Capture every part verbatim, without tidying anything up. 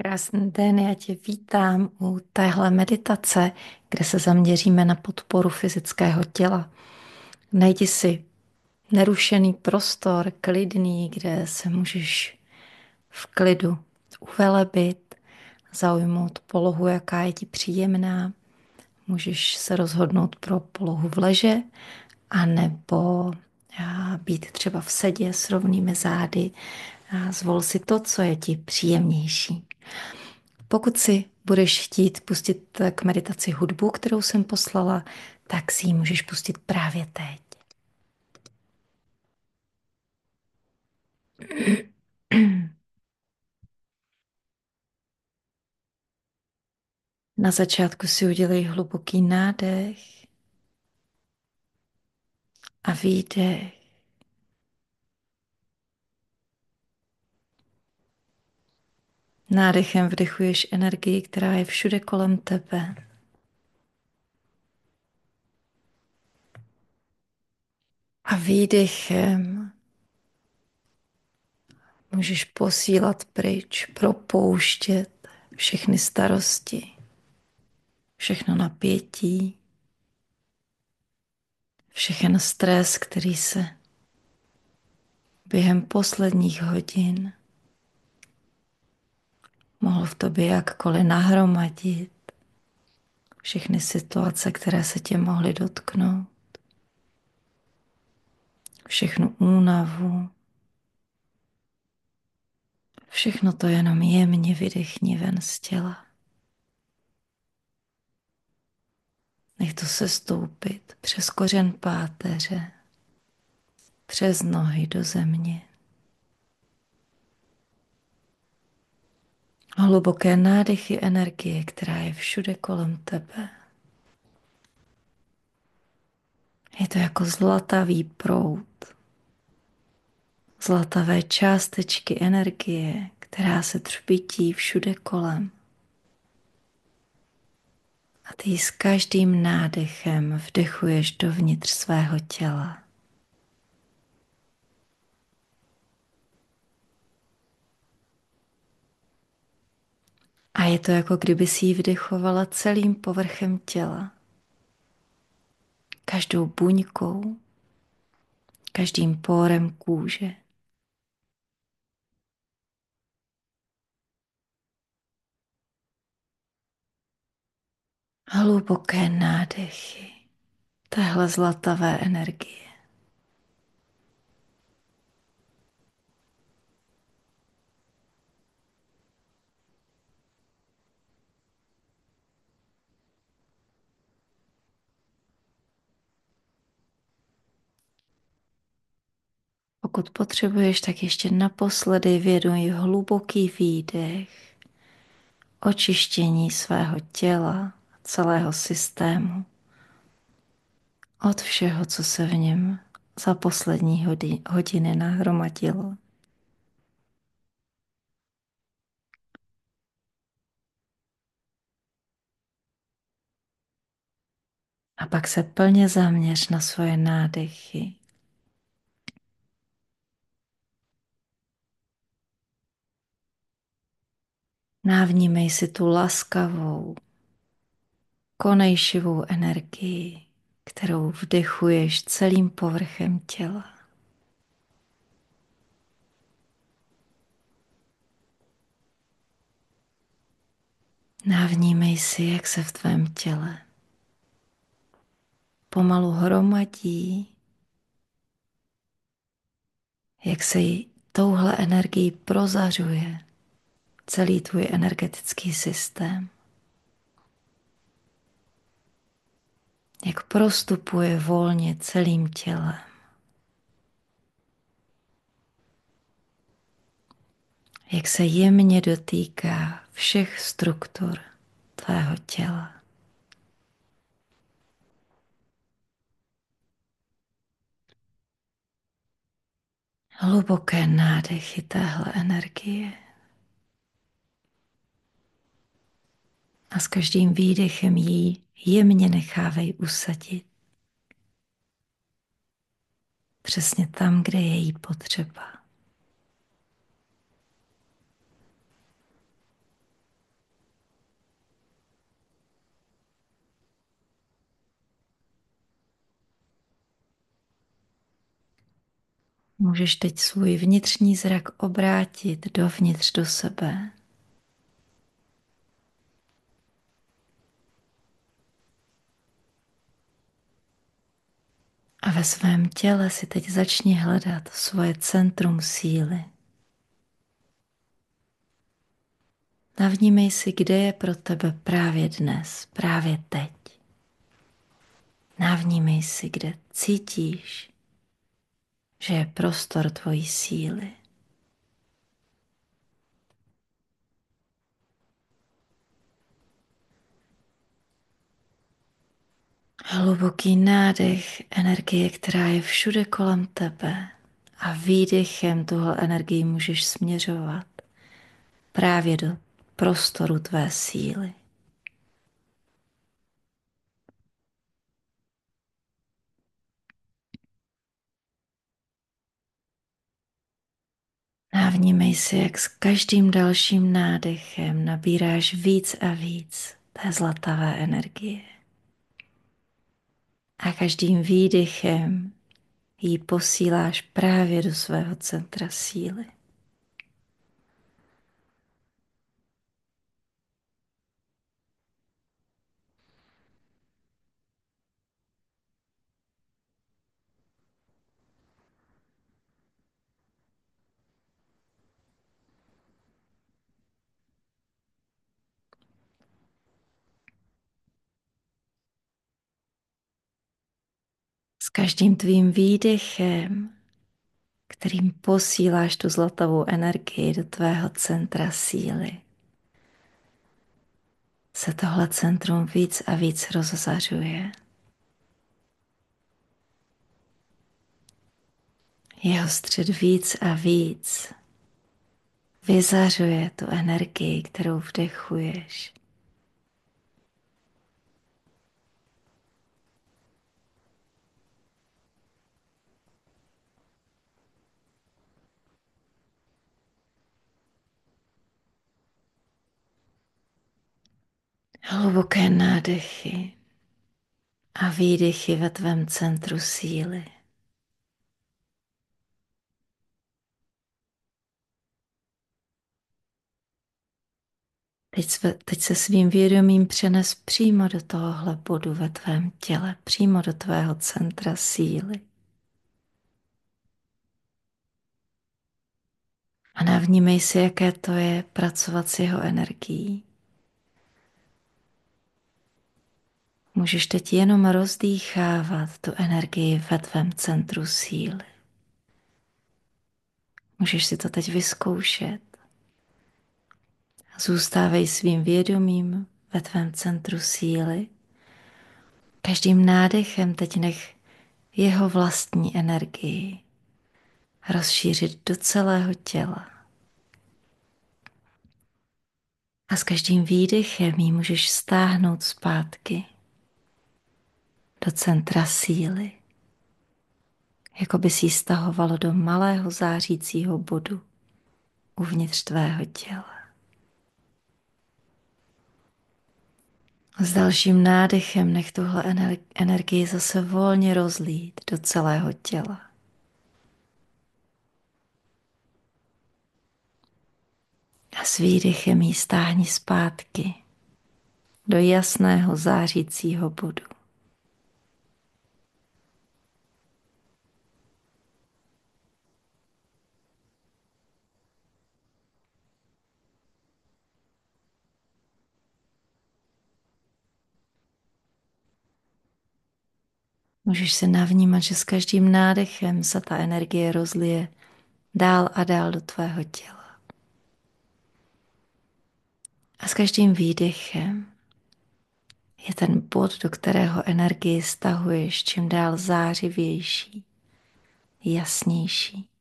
Krásný den, já tě vítám u téhle meditace, kde se zaměříme na podporu fyzického těla. Najdi si nerušený prostor, klidný, kde se můžeš v klidu uvelebit, zaujmout polohu, jaká je ti příjemná. Můžeš se rozhodnout pro polohu v leže, anebo a, být třeba v sedě s rovnými zády. A zvol si to, co je ti příjemnější. Pokud si budeš chtít pustit k meditaci hudbu, kterou jsem poslala, tak si ji můžeš pustit právě teď. Na začátku si udělej hluboký nádech a výdech. Nádechem vdechuješ energii, která je všude kolem tebe. A výdechem můžeš posílat pryč, propouštět všechny starosti, všechno napětí, všechen stres, který se během posledních hodin mohl v tobě jakkoliv nahromadit, všechny situace, které se tě mohly dotknout, všechnu únavu, všechno to jenom jemně vydechni ven z těla. Nech to se stoupit přes kořen páteře, přes nohy do země. Hluboké nádechy energie, která je všude kolem tebe. Je to jako zlatavý proud, zlatavé částečky energie, která se třpytí všude kolem. A ty ji s každým nádechem vdechuješ dovnitř svého těla. A je to, jako kdyby si ji vdechovala celým povrchem těla. Každou buňkou, každým pórem kůže. Hluboké nádechy téhle zlatavé energie. Pokud potřebuješ, tak ještě naposledy věnuj hluboký výdech, očištění svého těla a celého systému od všeho, co se v něm za poslední hodiny nahromadilo. A pak se plně zaměř na svoje nádechy. Navnímej si tu laskavou, konejšivou energii, kterou vdechuješ celým povrchem těla. Navnímej si, jak se v tvém těle pomalu hromadí, jak se jí touhle energií prozařuje celý tvůj energetický systém. Jak prostupuje volně celým tělem. Jak se jemně dotýká všech struktur tvého těla. Hluboké nádechy téhle energie. A s každým výdechem ji jemně nechávej usadit. Přesně tam, kde je jí potřeba. Můžeš teď svůj vnitřní zrak obrátit dovnitř do sebe. A ve svém těle si teď začni hledat svoje centrum síly. Navnímej si, kde je pro tebe právě dnes, právě teď. Navnímej si, kde cítíš, že je prostor tvojí síly. Hluboký nádech energie, která je všude kolem tebe, a výdechem tuhle energii můžeš směřovat právě do prostoru tvé síly. Navnímej si, jak s každým dalším nádechem nabíráš víc a víc té zlatavé energie. A každým výdechem ji posíláš právě do svého centra síly. S každým tvým výdechem, kterým posíláš tu zlatavou energii do tvého centra síly, se tohle centrum víc a víc rozzařuje. Jeho střed víc a víc vyzařuje tu energii, kterou vdechuješ. Hluboké nádechy a výdechy ve tvém centru síly. Teď, sve, teď se svým vědomím přenes přímo do tohohle bodu ve tvém těle, přímo do tvého centra síly. A navnímej si, jaké to je pracovat s jeho energií. Můžeš teď jenom rozdýchávat tu energii ve tvém centru síly. Můžeš si to teď vyzkoušet. Zůstávej svým vědomím ve tvém centru síly. Každým nádechem teď nech jeho vlastní energii rozšířit do celého těla. A s každým výdechem ji můžeš stáhnout zpátky do centra síly, jako by si ji stahovalo do malého zářícího bodu uvnitř tvého těla. S dalším nádechem nech tuhle energii zase volně rozlít do celého těla. A s výdechem ji stáhni zpátky do jasného zářícího bodu. Můžeš se navnímat, že s každým nádechem se ta energie rozlije dál a dál do tvého těla. A s každým výdechem je ten bod, do kterého energii stahuješ, čím dál zářivější, jasnější.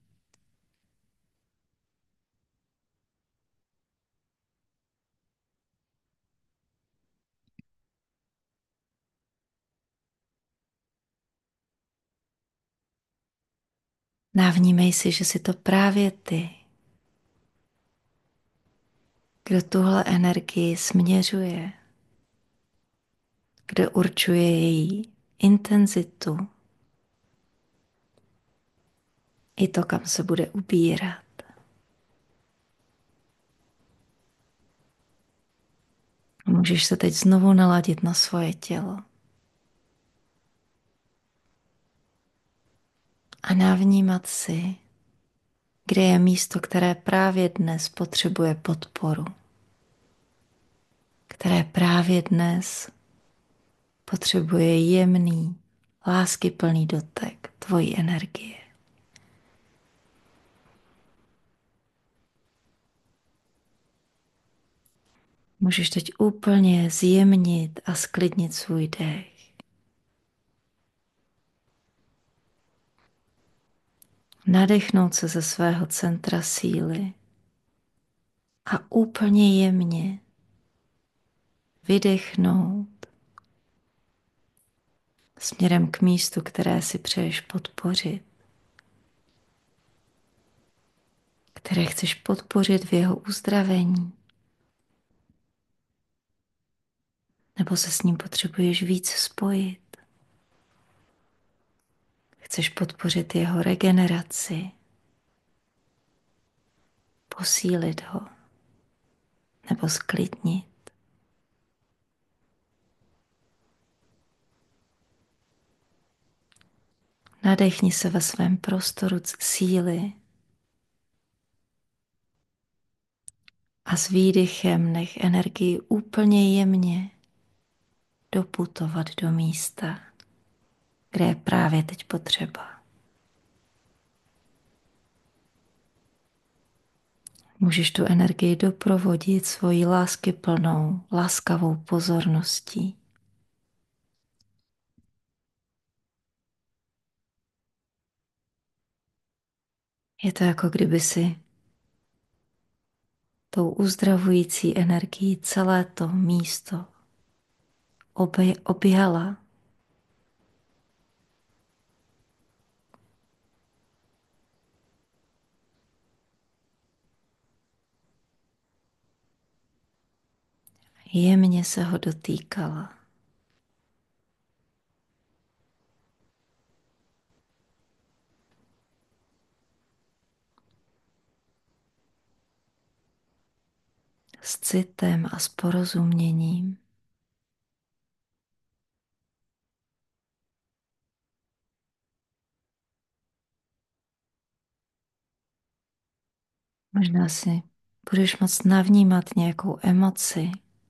Navnímej si, že jsi to právě ty, kdo tuhle energii směřuje, kdo určuje její intenzitu, i to, kam se bude ubírat. Můžeš se teď znovu naladit na svoje tělo a navnímat si, kde je místo, které právě dnes potřebuje podporu, které právě dnes potřebuje jemný, láskyplný dotek tvojí energie. Můžeš teď úplně zjemnit a sklidnit svůj dech. Nadechnout se ze svého centra síly a úplně jemně vydechnout směrem k místu, které si přeješ podpořit, které chceš podpořit v jeho uzdravení, nebo se s ním potřebuješ víc spojit. Chceš podpořit jeho regeneraci, posílit ho nebo sklidnit. Nadechni se ve svém prostoru síly a s výdychem nech energii úplně jemně doputovat do místa, kde je právě teď potřeba. Můžeš tu energii doprovodit svojí láskyplnou, laskavou pozorností. Je to, jako kdyby si tou uzdravující energií celé to místo obě, oběhala. Jemně se ho dotýkala. S citem a s porozuměním. Možná si budeš moct navnímat nějakou emoci,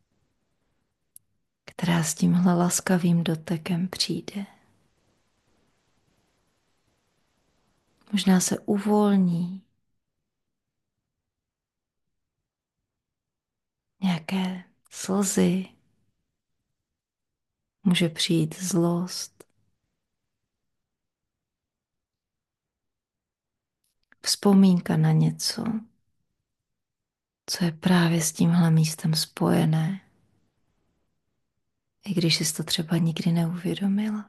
která s tímhle laskavým dotekem přijde. Možná se uvolní nějaké slzy, může přijít zlost, vzpomínka na něco, co je právě s tímhle místem spojené, i když jsi to třeba nikdy neuvědomila.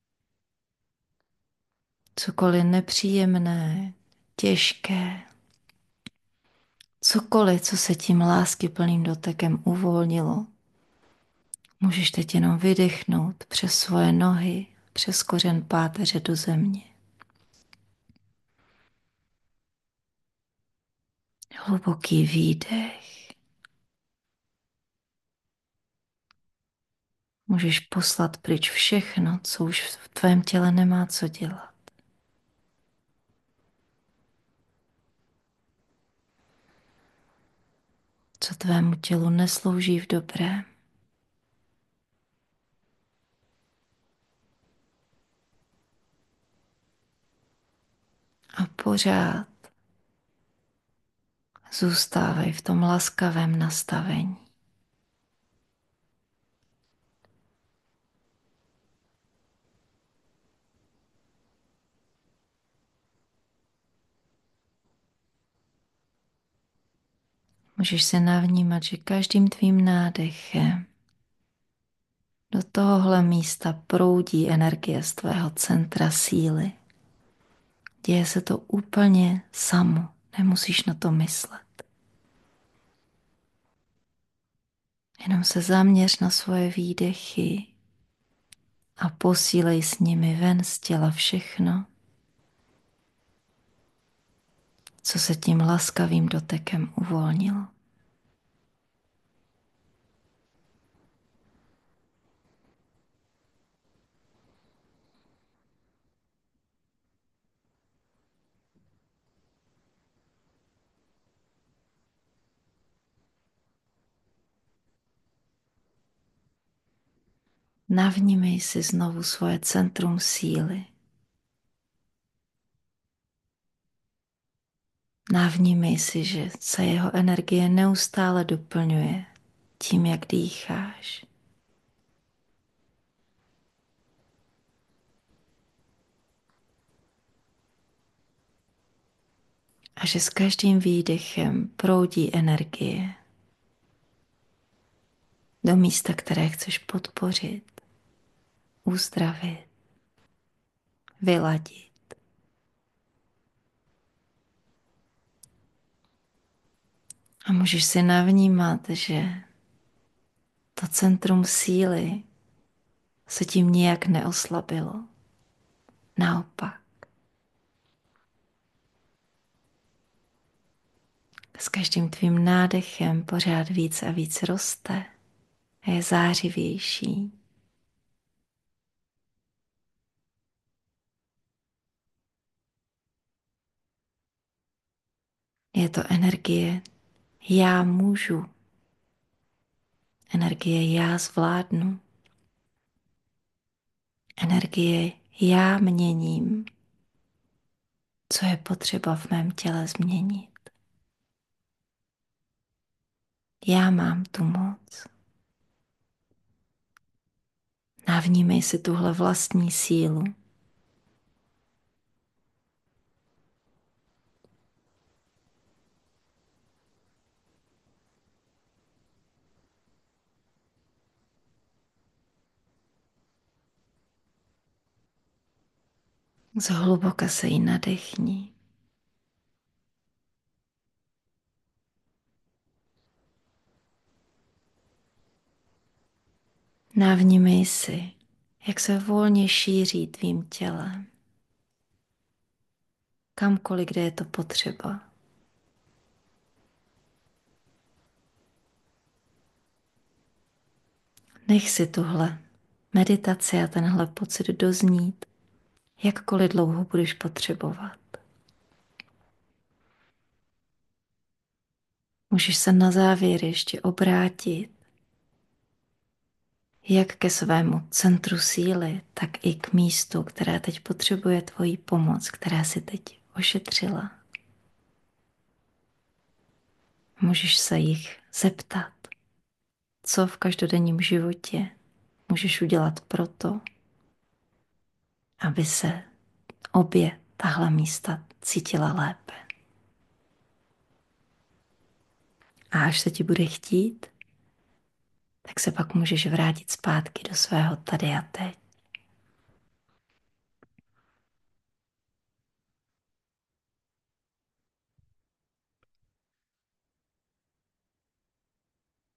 Cokoliv nepříjemné, těžké, cokoliv, co se tím láskyplným dotekem uvolnilo, můžeš teď jenom vydechnout přes svoje nohy, přes kořen páteře do země. Hluboký výdech. Můžeš poslat pryč všechno, co už v tvém těle nemá co dělat. Co tvému tělu neslouží v dobrém. A pořád zůstávej v tom laskavém nastavení. Můžeš se navnímat, že každým tvým nádechem do tohohle místa proudí energie z tvého centra síly. Děje se to úplně samo, nemusíš na to myslet. Jenom se zaměř na svoje výdechy a posílej s nimi ven z těla všechno, co se tím laskavým dotekem uvolnilo. Navnímej si znovu svoje centrum síly. Navnímej si, že se jeho energie neustále doplňuje tím, jak dýcháš. A že s každým výdechem proudí energie do místa, které chceš podpořit, uzdravit, vyladit. A můžeš si navnímat, že to centrum síly se tím nijak neoslabilo. Naopak. S každým tvým nádechem pořád víc a víc roste a je zářivější. Je to energie já můžu. Energie já zvládnu. Energie já měním, co je potřeba v mém těle změnit. Já mám tu moc. Navnímej si tuhle vlastní sílu. Zhluboka se jí nadechni. Navnímej si, jak se volně šíří tvým tělem. Kamkoliv, kde je to potřeba. Nech si tuhle meditaci a tenhle pocit doznít, jakkoliv dlouho budeš potřebovat. Můžeš se na závěr ještě obrátit jak ke svému centru síly, tak i k místu, které teď potřebuje tvoji pomoc, která si teď ošetřila. Můžeš se jich zeptat, co v každodenním životě můžeš udělat proto, aby se obě tahle místa cítila lépe. A až se ti bude chtít, tak se pak můžeš vrátit zpátky do svého tady a teď.